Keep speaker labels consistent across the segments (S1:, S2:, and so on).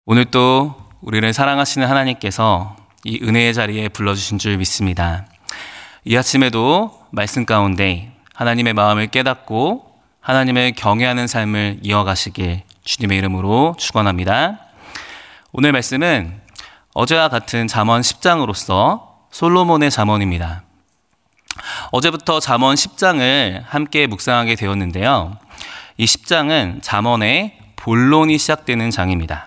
S1: 오늘 또 우리를 사랑하시는 하나님께서 이 은혜의 자리에 불러주신 줄 믿습니다. 이 아침에도 말씀 가운데 하나님의 마음을 깨닫고 하나님을 경외하는 삶을 이어가시길 주님의 이름으로 축원합니다. 오늘 말씀은 어제와 같은 잠언 10장으로서 솔로몬의 잠언입니다. 어제부터 잠언 10장을 함께 묵상하게 되었는데요. 이 10장은 잠언의 본론이 시작되는 장입니다.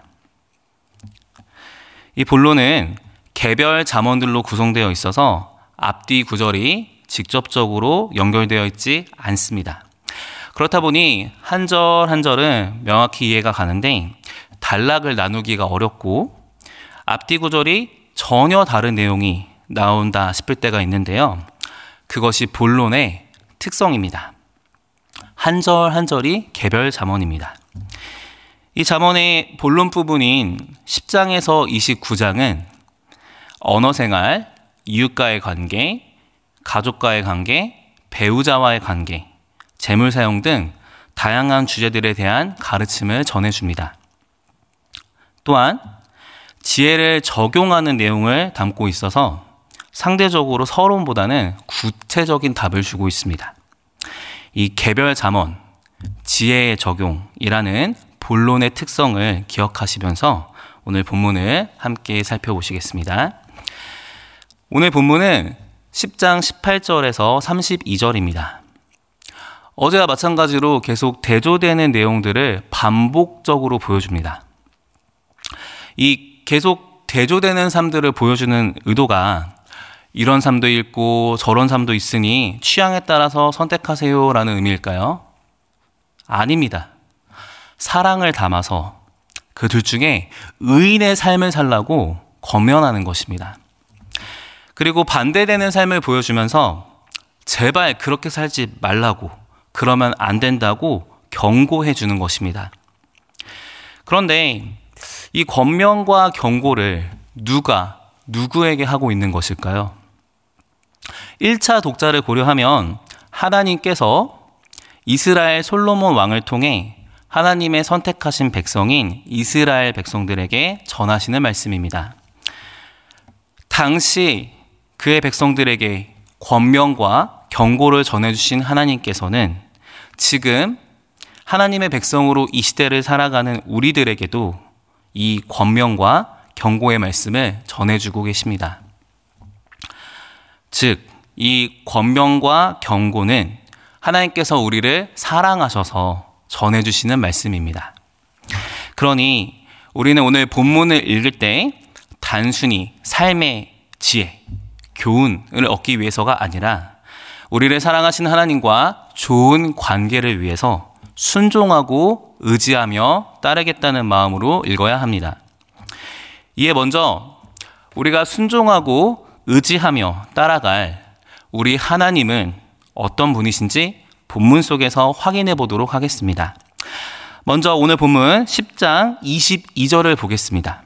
S1: 이 본론은 개별 잠언들로 구성되어 있어서 앞뒤 구절이 직접적으로 연결되어 있지 않습니다. 그렇다 보니 한 절 한 절은 명확히 이해가 가는데 단락을 나누기가 어렵고 앞뒤 구절이 전혀 다른 내용이 나온다 싶을 때가 있는데요. 그것이 본론의 특성입니다. 한 절 한 절이 개별 잠언입니다. 이 잠언의 본론 부분인 10장에서 29장은 언어생활, 이웃과의 관계, 가족과의 관계, 배우자와의 관계, 재물사용 등 다양한 주제들에 대한 가르침을 전해줍니다. 또한 지혜를 적용하는 내용을 담고 있어서 상대적으로 서론보다는 구체적인 답을 주고 있습니다. 이 개별 잠언, 지혜의 적용이라는 본론의 특성을 기억하시면서 오늘 본문을 함께 살펴보시겠습니다. 오늘 본문은 10장 18절에서 32절입니다. 어제와 마찬가지로 계속 대조되는 내용들을 반복적으로 보여줍니다. 이 계속 대조되는 삶들을 보여주는 의도가 이런 삶도 있고 저런 삶도 있으니 취향에 따라서 선택하세요 라는 의미일까요? 아닙니다. 사랑을 담아서 그 둘 중에 의인의 삶을 살라고 권면하는 것입니다. 그리고 반대되는 삶을 보여주면서 제발 그렇게 살지 말라고, 그러면 안 된다고 경고해 주는 것입니다. 그런데 이 권면과 경고를 누가 누구에게 하고 있는 것일까요? 1차 독자를 고려하면 하나님께서 이스라엘 솔로몬 왕을 통해 하나님의 선택하신 백성인 이스라엘 백성들에게 전하시는 말씀입니다. 당시 그의 백성들에게 권면과 경고를 전해주신 하나님께서는 지금 하나님의 백성으로 이 시대를 살아가는 우리들에게도 이 권면과 경고의 말씀을 전해주고 계십니다. 즉, 이 권면과 경고는 하나님께서 우리를 사랑하셔서 전해주시는 말씀입니다. 그러니 우리는 오늘 본문을 읽을 때 단순히 삶의 지혜, 교훈을 얻기 위해서가 아니라 우리를 사랑하시는 하나님과 좋은 관계를 위해서 순종하고 의지하며 따르겠다는 마음으로 읽어야 합니다. 이에 먼저 우리가 순종하고 의지하며 따라갈 우리 하나님은 어떤 분이신지 본문 속에서 확인해 보도록 하겠습니다. 먼저 오늘 본문 10장 22절을 보겠습니다.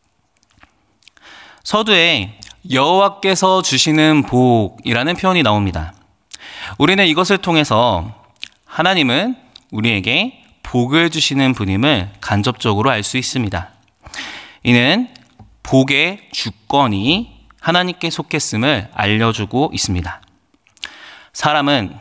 S1: 서두에 여호와께서 주시는 복이라는 표현이 나옵니다. 우리는 이것을 통해서 하나님은 우리에게 복을 주시는 분임을 간접적으로 알 수 있습니다. 이는 복의 주권이 하나님께 속했음을 알려주고 있습니다. 사람은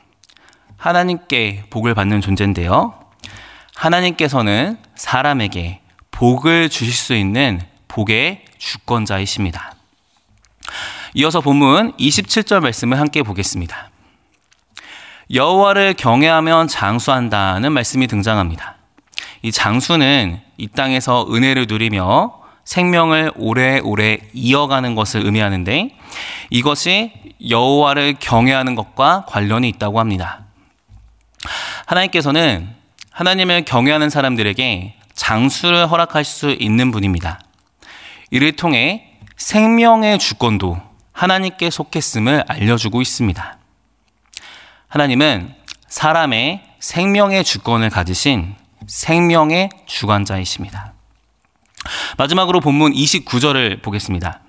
S1: 하나님께 복을 받는 존재인데요. 하나님께서는 사람에게 복을 주실 수 있는 복의 주권자이십니다. 이어서 본문 27절 말씀을 함께 보겠습니다. 여호와를 경외하면 장수한다는 말씀이 등장합니다. 이 장수는 이 땅에서 은혜를 누리며 생명을 오래오래 이어가는 것을 의미하는데 이것이 여호와를 경외하는 것과 관련이 있다고 합니다. 하나님께서는 하나님을 경외하는 사람들에게 장수를 허락할 수 있는 분입니다. 이를 통해 생명의 주권도 하나님께 속했음을 알려주고 있습니다. 하나님은 사람의 생명의 주권을 가지신 생명의 주관자이십니다. 마지막으로 본문 29절을 보겠습니다.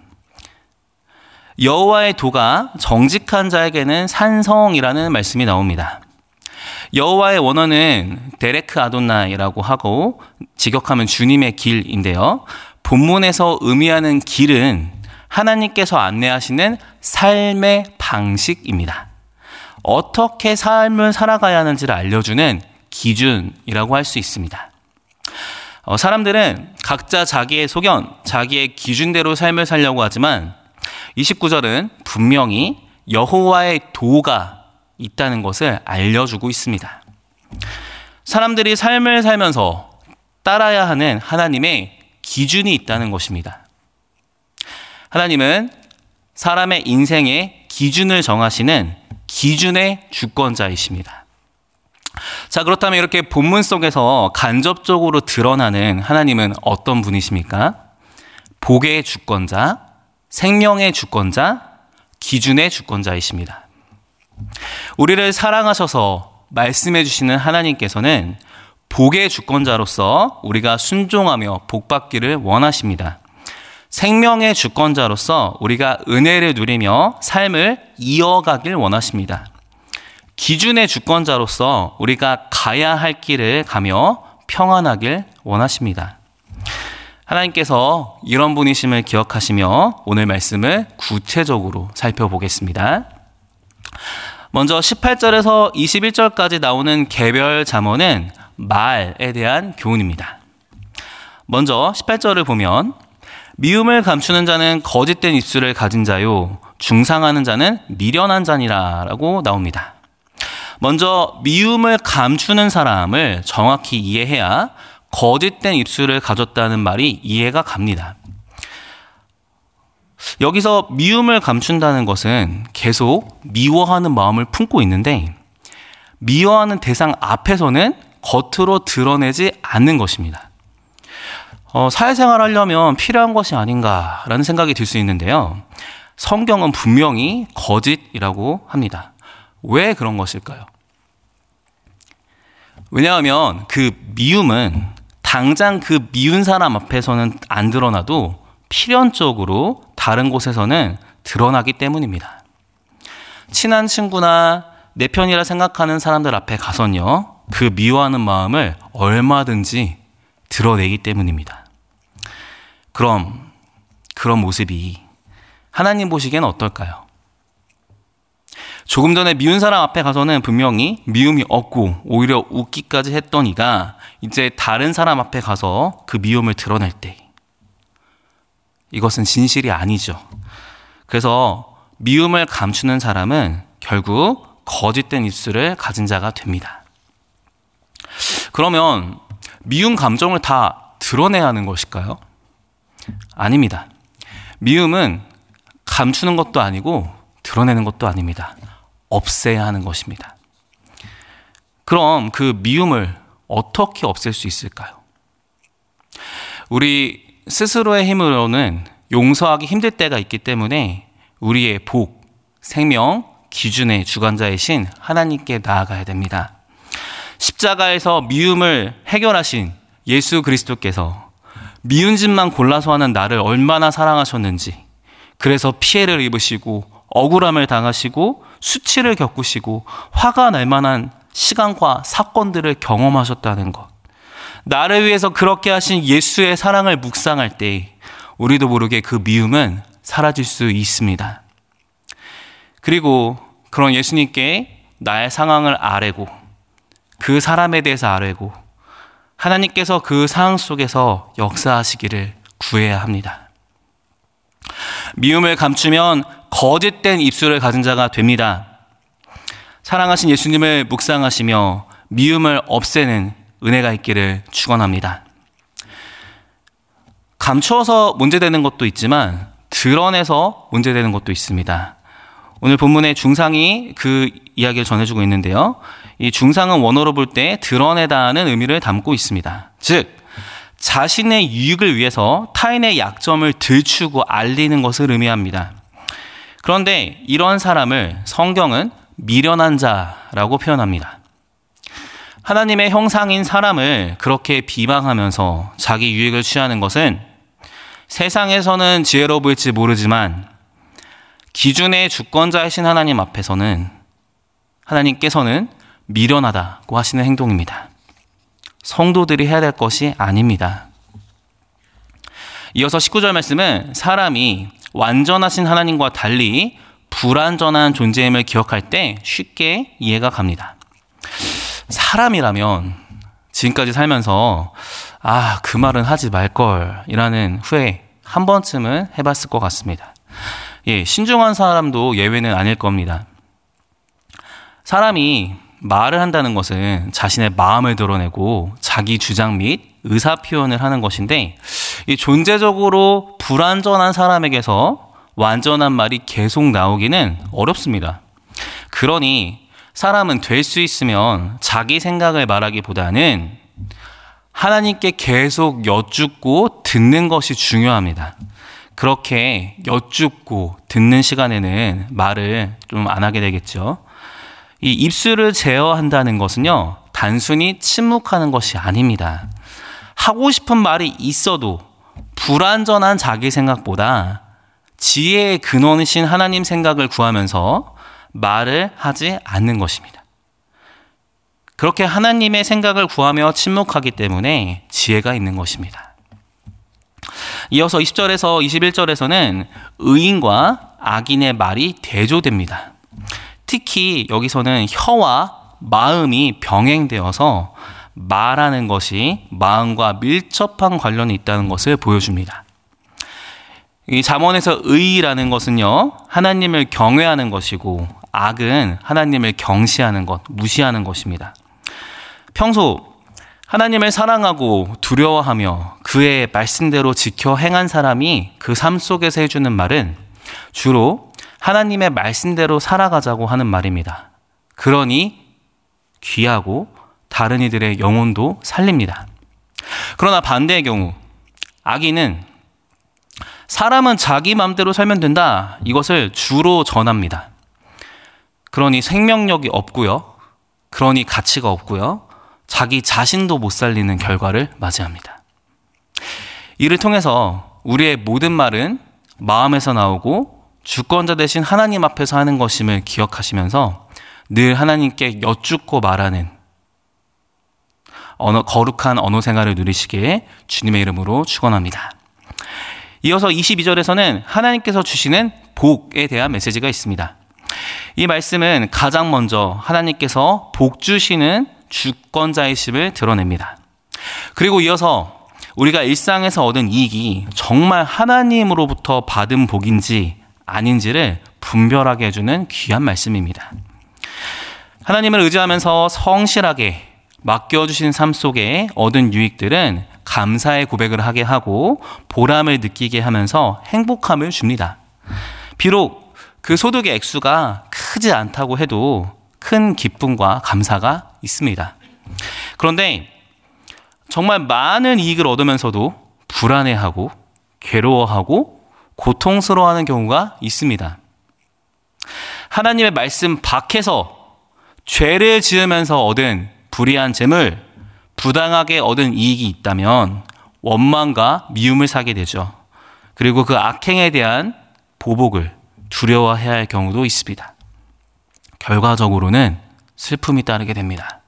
S1: 여호와의 도가 정직한 자에게는 산성이라는 말씀이 나옵니다. 여호와의 원어는 데레크 아돈나이라고 하고 직역하면 주님의 길인데요. 본문에서 의미하는 길은 하나님께서 안내하시는 삶의 방식입니다. 어떻게 삶을 살아가야 하는지를 알려주는 기준이라고 할 수 있습니다. 사람들은 각자 자기의 소견, 자기의 기준대로 삶을 살려고 하지만 29절은 분명히 여호와의 도가 있다는 것을 알려주고 있습니다. 사람들이 삶을 살면서 따라야 하는 하나님의 기준이 있다는 것입니다. 하나님은 사람의 인생의 기준을 정하시는 기준의 주권자이십니다. 자, 그렇다면 이렇게 본문 속에서 간접적으로 드러나는 하나님은 어떤 분이십니까? 복의 주권자, 생명의 주권자, 기준의 주권자이십니다. 우리를 사랑하셔서 말씀해 주시는 하나님께서는 복의 주권자로서 우리가 순종하며 복받기를 원하십니다. 생명의 주권자로서 우리가 은혜를 누리며 삶을 이어가길 원하십니다. 기준의 주권자로서 우리가 가야 할 길을 가며 평안하길 원하십니다. 하나님께서 이런 분이심을 기억하시며 오늘 말씀을 구체적으로 살펴보겠습니다. 먼저 18절에서 21절까지 나오는 개별 잠언은 말에 대한 교훈입니다. 먼저 18절을 보면 미움을 감추는 자는 거짓된 입술을 가진 자요 중상하는 자는 미련한 자니라 라고 나옵니다. 먼저 미움을 감추는 사람을 정확히 이해해야 거짓된 입술을 가졌다는 말이 이해가 갑니다. 여기서 미움을 감춘다는 것은 계속 미워하는 마음을 품고 있는데 미워하는 대상 앞에서는 겉으로 드러내지 않는 것입니다. 사회생활 하려면 필요한 것이 아닌가라는 생각이 들 수 있는데요. 성경은 분명히 거짓이라고 합니다. 왜 그런 것일까요? 왜냐하면 그 미움은 당장 그 미운 사람 앞에서는 안 드러나도 필연적으로 다른 곳에서는 드러나기 때문입니다. 친한 친구나 내 편이라 생각하는 사람들 앞에 가선요, 그 미워하는 마음을 얼마든지 드러내기 때문입니다. 그럼 그런 모습이 하나님 보시기엔 어떨까요? 조금 전에 미운 사람 앞에 가서는 분명히 미움이 없고 오히려 웃기까지 했던 이가 이제 다른 사람 앞에 가서 그 미움을 드러낼 때 이것은 진실이 아니죠. 그래서 미움을 감추는 사람은 결국 거짓된 입술을 가진 자가 됩니다. 그러면 미움 감정을 다 드러내야 하는 것일까요? 아닙니다. 미움은 감추는 것도 아니고 드러내는 것도 아닙니다. 없애야 하는 것입니다. 그럼 그 미움을 어떻게 없앨 수 있을까요? 우리 스스로의 힘으로는 용서하기 힘들 때가 있기 때문에 우리의 복, 생명, 기준의 주관자이신 하나님께 나아가야 됩니다. 십자가에서 미움을 해결하신 예수 그리스도께서 미운 짓만 골라서 하는 나를 얼마나 사랑하셨는지, 그래서 피해를 입으시고 억울함을 당하시고 수치를 겪으시고 화가 날 만한 시간과 사건들을 경험하셨다는 것, 나를 위해서 그렇게 하신 예수의 사랑을 묵상할 때 우리도 모르게 그 미움은 사라질 수 있습니다. 그리고 그런 예수님께 나의 상황을 아뢰고 그 사람에 대해서 아뢰고 하나님께서 그 상황 속에서 역사하시기를 구해야 합니다. 미움을 감추면 거짓된 입술을 가진 자가 됩니다. 사랑하신 예수님을 묵상하시며 미움을 없애는 은혜가 있기를 축원합니다. 감추어서 문제되는 것도 있지만 드러내서 문제되는 것도 있습니다. 오늘 본문의 중상이 그 이야기를 전해주고 있는데요. 이 중상은 원어로 볼 때 드러내다는 의미를 담고 있습니다. 즉 자신의 유익을 위해서 타인의 약점을 들추고 알리는 것을 의미합니다. 그런데 이런 사람을 성경은 미련한 자라고 표현합니다. 하나님의 형상인 사람을 그렇게 비방하면서 자기 유익을 취하는 것은 세상에서는 지혜로워 보일지 모르지만 기준의 주권자이신 하나님 앞에서는, 하나님께서는 미련하다고 하시는 행동입니다. 성도들이 해야 될 것이 아닙니다. 이어서 19절 말씀은 사람이 완전하신 하나님과 달리 불완전한 존재임을 기억할 때 쉽게 이해가 갑니다. 사람이라면 지금까지 살면서 그 말은 하지 말걸 이라는 후회 한 번쯤은 해봤을 것 같습니다. 신중한 사람도 예외는 아닐 겁니다. 사람이 말을 한다는 것은 자신의 마음을 드러내고 자기 주장 및 의사 표현을 하는 것인데 이 존재적으로 불완전한 사람에게서 완전한 말이 계속 나오기는 어렵습니다. 그러니 사람은 될 수 있으면 자기 생각을 말하기보다는 하나님께 계속 여쭙고 듣는 것이 중요합니다. 그렇게 여쭙고 듣는 시간에는 말을 좀 안 하게 되겠죠. 이 입술을 제어한다는 것은요, 단순히 침묵하는 것이 아닙니다. 하고 싶은 말이 있어도 불완전한 자기 생각보다 지혜의 근원이신 하나님 생각을 구하면서 말을 하지 않는 것입니다. 그렇게 하나님의 생각을 구하며 침묵하기 때문에 지혜가 있는 것입니다. 이어서 20절에서 21절에서는 의인과 악인의 말이 대조됩니다. 특히 여기서는 혀와 마음이 병행되어서 말하는 것이 마음과 밀접한 관련이 있다는 것을 보여줍니다. 이 잠언에서 의라는 것은요, 하나님을 경외하는 것이고 악은 하나님을 경시하는 것, 무시하는 것입니다. 평소 하나님을 사랑하고 두려워하며 그의 말씀대로 지켜 행한 사람이 그 삶 속에서 해주는 말은 주로 하나님의 말씀대로 살아가자고 하는 말입니다. 그러니 귀하고 다른 이들의 영혼도 살립니다. 그러나 반대의 경우 악인은 사람은 자기 마음대로 살면 된다, 이것을 주로 전합니다. 그러니 생명력이 없고요, 그러니 가치가 없고요, 자기 자신도 못 살리는 결과를 맞이합니다. 이를 통해서 우리의 모든 말은 마음에서 나오고 주권자 되신 하나님 앞에서 하는 것임을 기억하시면서 늘 하나님께 여쭙고 말하는 거룩한 언어 생활을 누리시기에 주님의 이름으로 축원합니다. 이어서 22절에서는 하나님께서 주시는 복에 대한 메시지가 있습니다. 이 말씀은 가장 먼저 하나님께서 복 주시는 주권자이심을 드러냅니다. 그리고 이어서 우리가 일상에서 얻은 이익이 정말 하나님으로부터 받은 복인지 아닌지를 분별하게 해주는 귀한 말씀입니다. 하나님을 의지하면서 성실하게 맡겨주신 삶 속에 얻은 유익들은 감사의 고백을 하게 하고 보람을 느끼게 하면서 행복함을 줍니다. 비록 그 소득의 액수가 크지 않다고 해도 큰 기쁨과 감사가 있습니다. 그런데 정말 많은 이익을 얻으면서도 불안해하고 괴로워하고 고통스러워하는 경우가 있습니다. 하나님의 말씀 밖에서 죄를 지으면서 얻은 불의한 재물, 부당하게 얻은 이익이 있다면 원망과 미움을 사게 되죠. 그리고 그 악행에 대한 보복을 두려워해야 할 경우도 있습니다. 결과적으로는 슬픔이 따르게 됩니다.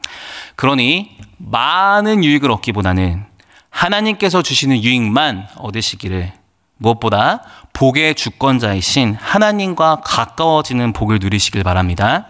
S1: 그러니 많은 유익을 얻기보다는 하나님께서 주시는 유익만 얻으시기를, 무엇보다 복의 주권자이신 하나님과 가까워지는 복을 누리시길 바랍니다.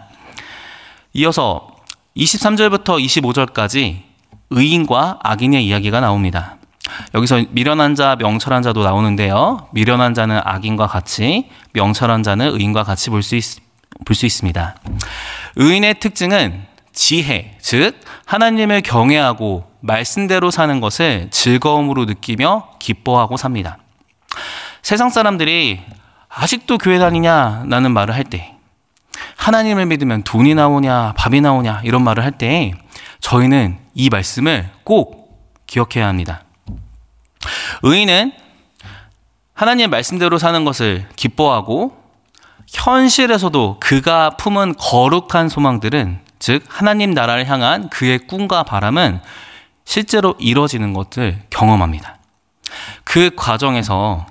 S1: 이어서 23절부터 25절까지 의인과 악인의 이야기가 나옵니다. 여기서 미련한 자, 명철한 자도 나오는데요. 미련한 자는 악인과 같이, 명철한 자는 의인과 같이 볼 수 있습니다. 의인의 특징은 지혜, 즉 하나님을 경외하고 말씀대로 사는 것을 즐거움으로 느끼며 기뻐하고 삽니다. 세상 사람들이 아직도 교회 다니냐 라는 말을 할 때, 하나님을 믿으면 돈이 나오냐 밥이 나오냐 이런 말을 할 때 저희는 이 말씀을 꼭 기억해야 합니다. 의인은 하나님의 말씀대로 사는 것을 기뻐하고 현실에서도 그가 품은 거룩한 소망들은, 즉 하나님 나라를 향한 그의 꿈과 바람은 실제로 이루어지는 것을 경험합니다. 그 과정에서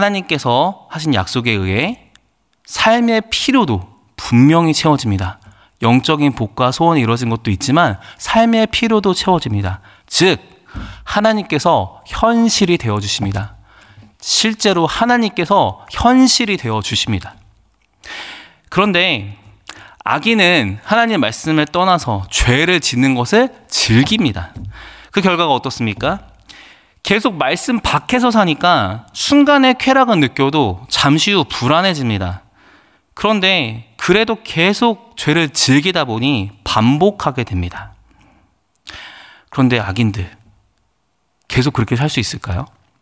S1: 하나님께서 하신 약속에 의해 삶의 필요도 분명히 채워집니다. 영적인 복과 소원이 이루어진 것도 있지만 삶의 필요도 채워집니다. 즉 하나님께서 현실이 되어주십니다. 실제로 하나님께서 현실이 되어주십니다. 그런데 악인은 하나님의 말씀을 떠나서 죄를 짓는 것을 즐깁니다. 그 결과가 어떻습니까? 계속 말씀 밖에서 사니까 순간의 쾌락은 느껴도 잠시 후 불안해집니다. 그런데 그래도 계속 죄를 즐기다 보니 반복하게 됩니다. 그런데 악인들 계속 그렇게 살 수 있을까요?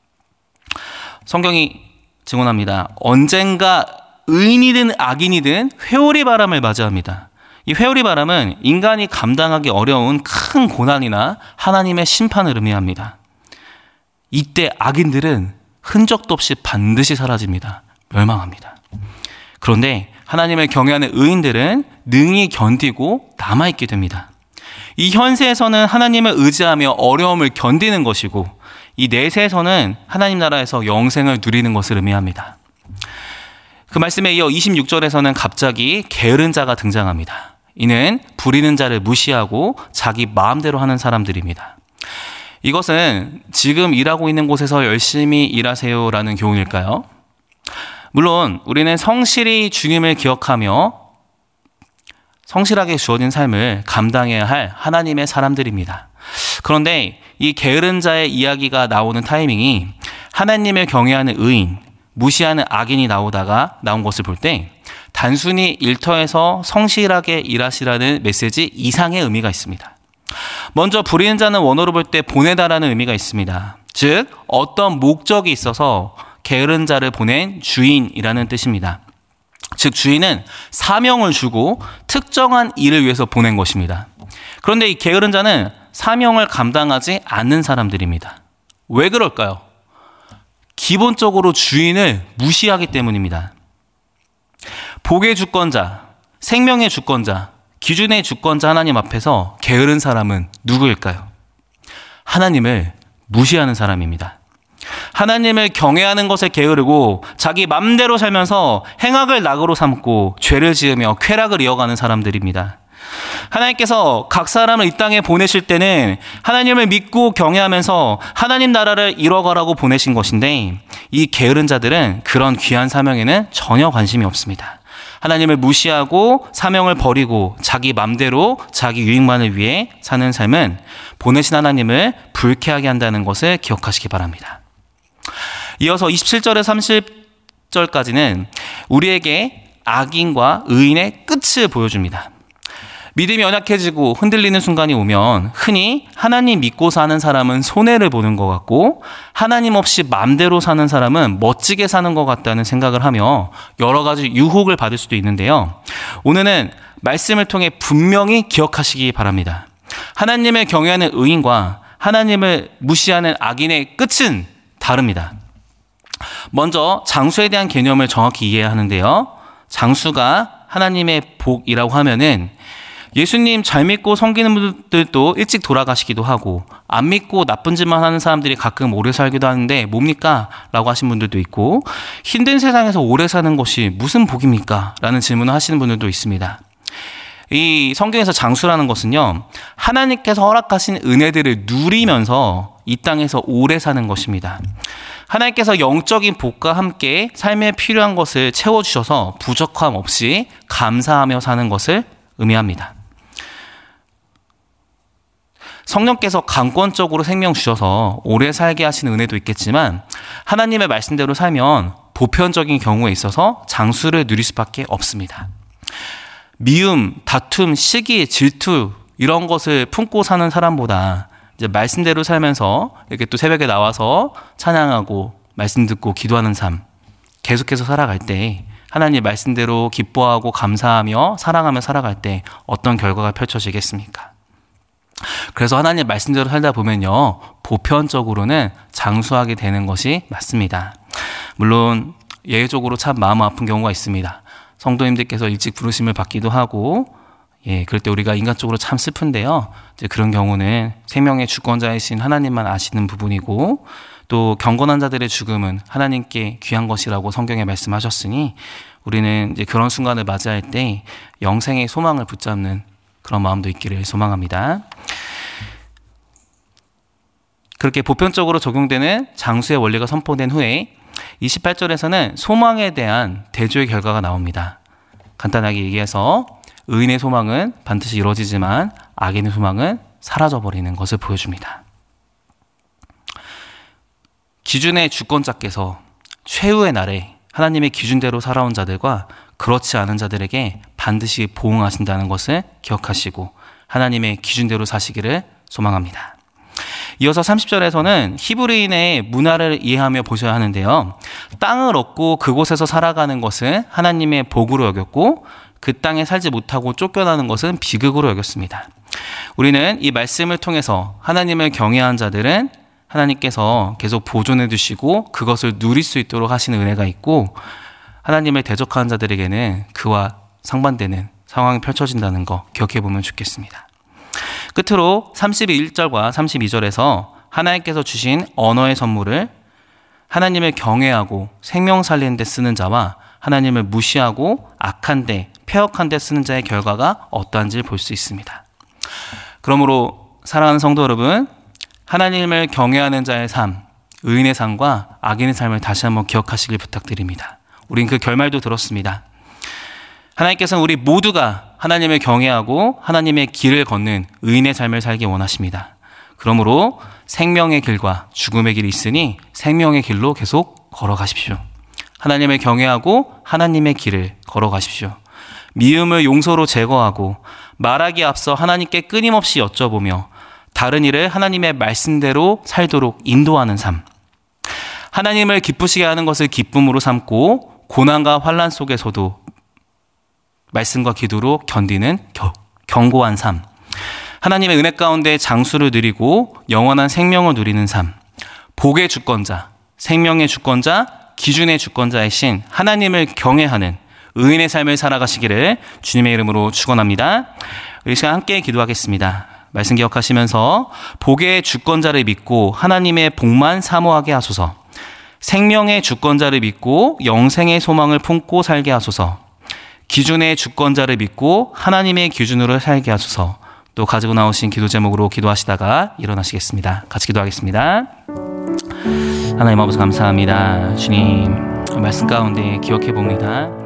S1: 성경이 증언합니다. 언젠가 의인이든 악인이든 회오리 바람을 맞이합니다. 이 회오리 바람은 인간이 감당하기 어려운 큰 고난이나 하나님의 심판을 의미합니다. 이때 악인들은 흔적도 없이 반드시 사라집니다. 멸망합니다. 그런데 하나님을 경외하는 의인들은 능히 견디고 남아있게 됩니다. 이 현세에서는 하나님을 의지하며 어려움을 견디는 것이고 이 내세에서는 하나님 나라에서 영생을 누리는 것을 의미합니다. 그 말씀에 이어 26절에서는 갑자기 게으른 자가 등장합니다. 이는 부리는 자를 무시하고 자기 마음대로 하는 사람들입니다. 이것은 지금 일하고 있는 곳에서 열심히 일하세요라는 교훈일까요? 물론 우리는 성실히 주님을 기억하며 성실하게 주어진 삶을 감당해야 할 하나님의 사람들입니다. 그런데 이 게으른 자의 이야기가 나오는 타이밍이 하나님을 경외하는 의인, 무시하는 악인이 나온 것을 볼 때 단순히 일터에서 성실하게 일하시라는 메시지 이상의 의미가 있습니다. 먼저 부리는 자는 원어로 볼 때 보내다라는 의미가 있습니다. 즉 어떤 목적이 있어서 게으른 자를 보낸 주인이라는 뜻입니다. 즉 주인은 사명을 주고 특정한 일을 위해서 보낸 것입니다. 그런데 이 게으른 자는 사명을 감당하지 않는 사람들입니다. 왜 그럴까요? 기본적으로 주인을 무시하기 때문입니다. 복의 주권자, 생명의 주권자, 기준의 주권자 하나님 앞에서 게으른 사람은 누구일까요? 하나님을 무시하는 사람입니다. 하나님을 경외하는 것에 게으르고 자기 맘대로 살면서 행악을 낙으로 삼고 죄를 지으며 쾌락을 이어가는 사람들입니다. 하나님께서 각 사람을 이 땅에 보내실 때는 하나님을 믿고 경외하면서 하나님 나라를 이뤄가라고 보내신 것인데 이 게으른 자들은 그런 귀한 사명에는 전혀 관심이 없습니다. 하나님을 무시하고 사명을 버리고 자기 맘대로 자기 유익만을 위해 사는 삶은 보내신 하나님을 불쾌하게 한다는 것을 기억하시기 바랍니다. 이어서 27절에서 30절까지는 우리에게 악인과 의인의 끝을 보여줍니다. 믿음이 연약해지고 흔들리는 순간이 오면 흔히 하나님 믿고 사는 사람은 손해를 보는 것 같고 하나님 없이 마음대로 사는 사람은 멋지게 사는 것 같다는 생각을 하며 여러 가지 유혹을 받을 수도 있는데요. 오늘은 말씀을 통해 분명히 기억하시기 바랍니다. 하나님을 경외하는 의인과 하나님을 무시하는 악인의 끝은 다릅니다. 먼저 장수에 대한 개념을 정확히 이해해야 하는데요. 장수가 하나님의 복이라고 하면은 예수님 잘 믿고 섬기는 분들도 일찍 돌아가시기도 하고 안 믿고 나쁜 짓만 하는 사람들이 가끔 오래 살기도 하는데 뭡니까? 라고 하신 분들도 있고 힘든 세상에서 오래 사는 것이 무슨 복입니까? 라는 질문을 하시는 분들도 있습니다. 이 성경에서 장수라는 것은요, 하나님께서 허락하신 은혜들을 누리면서 이 땅에서 오래 사는 것입니다. 하나님께서 영적인 복과 함께 삶에 필요한 것을 채워주셔서 부족함 없이 감사하며 사는 것을 의미합니다. 성령께서 강권적으로 생명 주셔서 오래 살게 하시는 은혜도 있겠지만 하나님의 말씀대로 살면 보편적인 경우에 있어서 장수를 누릴 수밖에 없습니다. 미움, 다툼, 시기, 질투 이런 것을 품고 사는 사람보다 이제 말씀대로 살면서 이렇게 또 새벽에 나와서 찬양하고 말씀 듣고 기도하는 삶 계속해서 살아갈 때 하나님 말씀대로 기뻐하고 감사하며 사랑하며 살아갈 때 어떤 결과가 펼쳐지겠습니까? 그래서 하나님 말씀대로 살다 보면요, 보편적으로는 장수하게 되는 것이 맞습니다. 물론 예외적으로 참 마음 아픈 경우가 있습니다. 성도님들께서 일찍 부르심을 받기도 하고, 그럴 때 우리가 인간적으로 참 슬픈데요. 이제 그런 경우는 생명의 주권자이신 하나님만 아시는 부분이고, 또 경건한 자들의 죽음은 하나님께 귀한 것이라고 성경에 말씀하셨으니 우리는 이제 그런 순간을 맞이할 때 영생의 소망을 붙잡는 그런 마음도 있기를 소망합니다. 그렇게 보편적으로 적용되는 장수의 원리가 선포된 후에 28절에서는 소망에 대한 대조의 결과가 나옵니다. 간단하게 얘기해서 의인의 소망은 반드시 이루어지지만 악인의 소망은 사라져버리는 것을 보여줍니다. 기준의 주권자께서 최후의 날에 하나님의 기준대로 살아온 자들과 그렇지 않은 자들에게 반드시 보응하신다는 것을 기억하시고 하나님의 기준대로 사시기를 소망합니다. 이어서 30절에서는 히브리인의 문화를 이해하며 보셔야 하는데요. 땅을 얻고 그곳에서 살아가는 것은 하나님의 복으로 여겼고 그 땅에 살지 못하고 쫓겨나는 것은 비극으로 여겼습니다. 우리는 이 말씀을 통해서 하나님을 경외한 자들은 하나님께서 계속 보존해 두시고 그것을 누릴 수 있도록 하시는 은혜가 있고 하나님을 대적하는 자들에게는 그와 상반되는 상황이 펼쳐진다는 거 기억해 보면 좋겠습니다. 끝으로 31절과 32절에서 하나님께서 주신 언어의 선물을 하나님을 경외하고 생명 살리는 데 쓰는 자와 하나님을 무시하고 악한 데, 폐역한 데 쓰는 자의 결과가 어떠한지를 볼 수 있습니다. 그러므로 사랑하는 성도 여러분, 하나님을 경외하는 자의 삶, 의인의 삶과 악인의 삶을 다시 한번 기억하시길 부탁드립니다. 우린 그 결말도 들었습니다. 하나님께서는 우리 모두가 하나님을 경외하고 하나님의 길을 걷는 의인의 삶을 살기 원하십니다. 그러므로 생명의 길과 죽음의 길이 있으니 생명의 길로 계속 걸어가십시오. 하나님을 경외하고 하나님의 길을 걸어가십시오. 미움을 용서로 제거하고 말하기에 앞서 하나님께 끊임없이 여쭤보며 다른 일을 하나님의 말씀대로 살도록 인도하는 삶. 하나님을 기쁘시게 하는 것을 기쁨으로 삼고 고난과 환난 속에서도 말씀과 기도로 견디는 견고한 삶. 하나님의 은혜 가운데 장수를 누리고 영원한 생명을 누리는 삶. 복의 주권자, 생명의 주권자, 기준의 주권자이신 하나님을 경외하는 의인의 삶을 살아가시기를 주님의 이름으로 축원합니다. 우리 시간 함께 기도하겠습니다. 말씀 기억하시면서 복의 주권자를 믿고 하나님의 복만 사모하게 하소서. 생명의 주권자를 믿고 영생의 소망을 품고 살게 하소서. 기준의 주권자를 믿고 하나님의 기준으로 살게 하소서. 또 가지고 나오신 기도 제목으로 기도하시다가 일어나시겠습니다. 같이 기도하겠습니다. 하나님 아버지 감사합니다. 주님 말씀 가운데 기억해 봅니다.